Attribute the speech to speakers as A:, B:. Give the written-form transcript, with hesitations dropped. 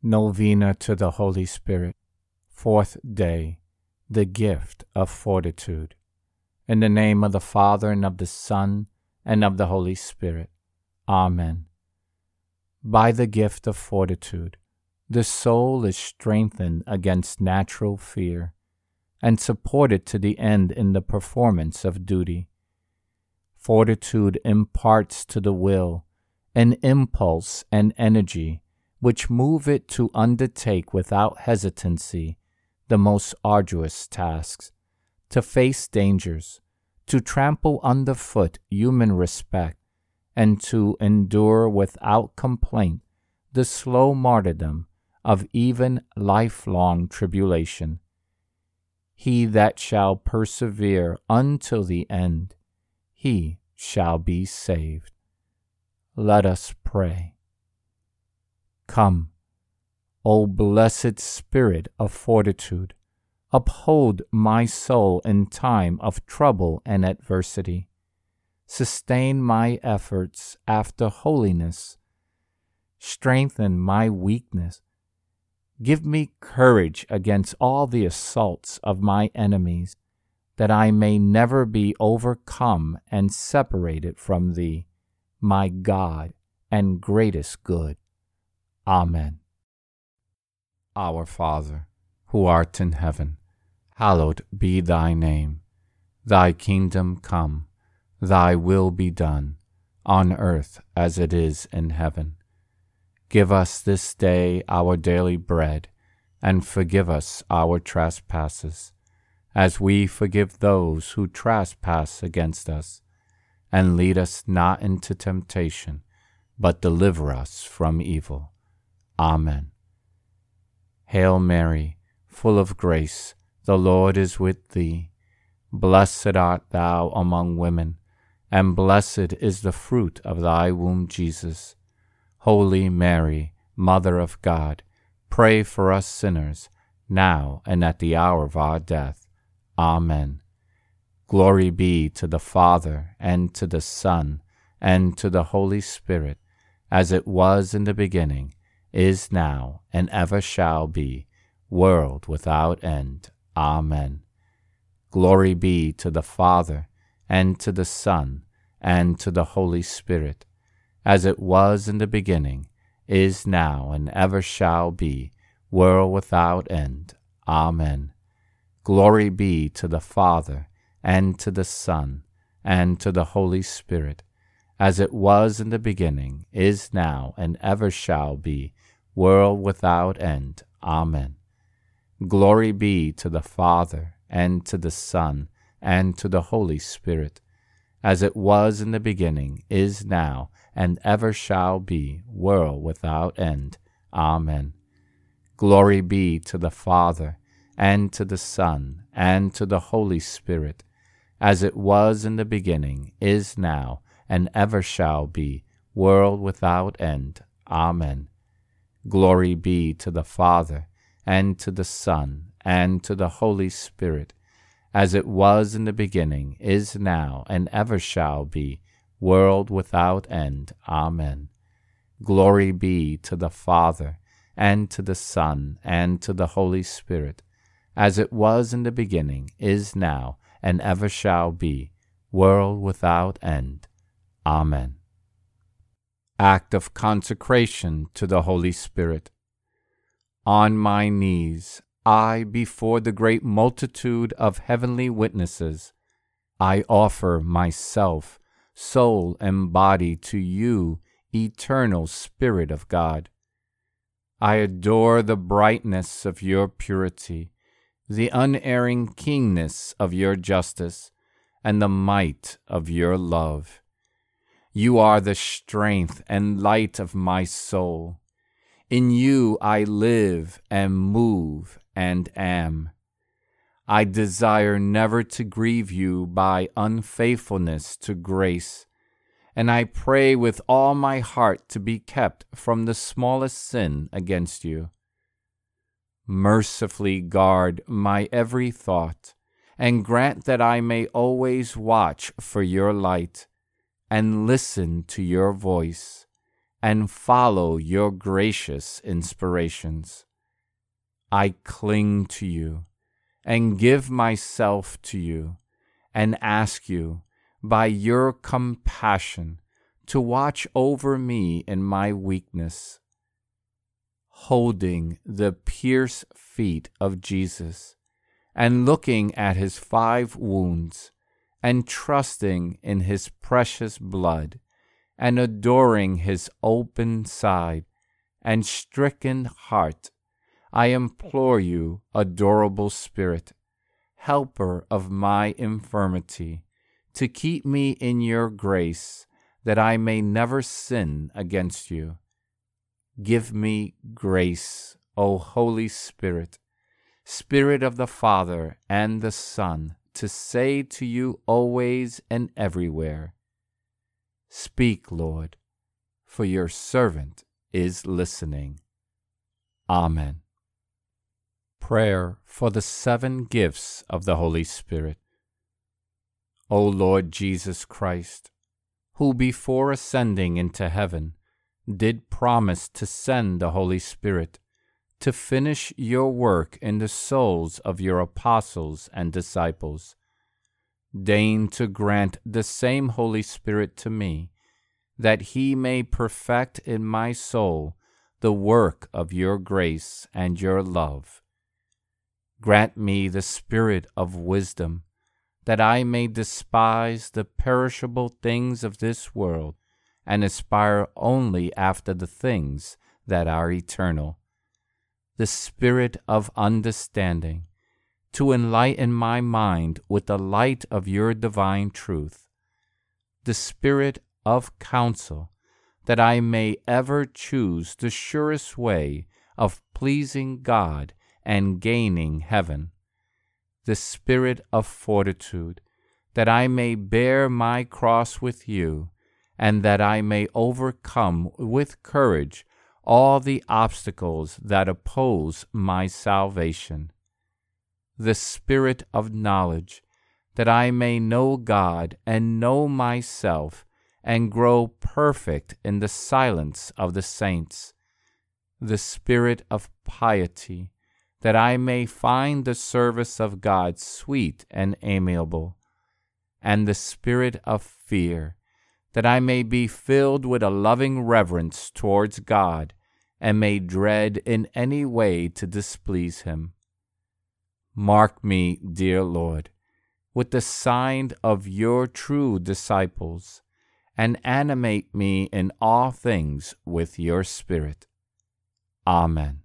A: Novena to the Holy Spirit. Fourth day, the gift of fortitude. In the name of the Father, and of the Son, and of the Holy Spirit. Amen. By the gift of fortitude, the soul is strengthened against natural fear, and supported to the end in the performance of duty. Fortitude imparts to the will an impulse and energy which move it to undertake without hesitancy the most arduous tasks, to face dangers, to trample underfoot human respect, and to endure without complaint the slow martyrdom of even lifelong tribulation. He that shall persevere until the end, he shall be saved. Let us pray. Come, O blessed Spirit of fortitude, uphold my soul in time of trouble and adversity. Sustain my efforts after holiness. Strengthen my weakness. Give me courage against all the assaults of my enemies, that I may never be overcome and separated from Thee, my God and greatest good. Amen. Our Father, who art in heaven, hallowed be Thy name. Thy kingdom come, Thy will be done, on earth as it is in heaven. Give us this day our daily bread, and forgive us our trespasses, as we forgive those who trespass against us. And lead us not into temptation, but deliver us from evil. Amen. Hail Mary, full of grace, the Lord is with thee. Blessed art thou among women, and blessed is the fruit of thy womb, Jesus. Holy Mary, Mother of God, pray for us sinners, now and at the hour of our death. Amen. Glory be to the Father, and to the Son, and to the Holy Spirit, as it was in the beginning, is now, and ever shall be, world without end. Amen. Glory be to the Father, and to the Son, and to the Holy Spirit, as it was in the beginning, is now, and ever shall be, world without end. Amen. Glory be to the Father, and to the Son, and to the Holy Spirit, as it was in the beginning, is now, and ever shall be, world without end. Amen. Glory be to the Father, and to the Son, and to the Holy Spirit, as it was in the beginning, is now, and ever shall be, world without end. Amen. Glory be to the Father, and to the Son, and to the Holy Spirit, as it was in the beginning, is now, and ever shall be, world without end. Amen. Glory be to the Father, and to the Son, and to the Holy Spirit, as it was in the beginning, is now, and ever shall be, world without end. Amen. Glory be to the Father, and to the Son, and to the Holy Spirit, as it was in the beginning, is now, and ever shall be, world without end. Amen. Act of consecration to the Holy Spirit. On my knees, I, before the great multitude of heavenly witnesses, I offer myself, soul and body, to you, eternal Spirit of God. I adore the brightness of your purity, the unerring keenness of your justice, and the might of your love. You are the strength and light of my soul. In you I live and move and am. I desire never to grieve you by unfaithfulness to grace, and I pray with all my heart to be kept from the smallest sin against you. Mercifully guard my every thought, and grant that I may always watch for your light, and listen to your voice, and follow your gracious inspirations. I cling to you and give myself to you and ask you, by your compassion, to watch over me in my weakness. Holding the pierced feet of Jesus and looking at his 5 wounds and trusting in his precious blood and adoring his open side and stricken heart, I implore you, adorable Spirit, helper of my infirmity, to keep me in your grace, that I may never sin against you. Give me grace, O Holy Spirit, Spirit of the Father and the Son, to say to you always and everywhere, Speak, Lord, for your servant is listening. Amen. Prayer for the 7 gifts of the Holy Spirit. O Lord Jesus Christ, who before ascending into heaven did promise to send the Holy Spirit to finish your work in the souls of your apostles and disciples, deign to grant the same Holy Spirit to me, that he may perfect in my soul the work of your grace and your love. Grant me the spirit of wisdom, that I may despise the perishable things of this world and aspire only after the things that are eternal. The spirit of understanding, to enlighten my mind with the light of your divine truth. The spirit of counsel, that I may ever choose the surest way of pleasing God and gaining heaven. The spirit of fortitude, that I may bear my cross with you, and that I may overcome with courage all the obstacles that oppose my salvation. The spirit of knowledge, that I may know God and know myself, and grow perfect in the silence of the saints. The spirit of piety, that I may find the service of God sweet and amiable, and the spirit of fear, that I may be filled with a loving reverence towards God, and may dread in any way to displease him. Mark me, dear Lord, with the sign of your true disciples, and animate me in all things with your Spirit. Amen.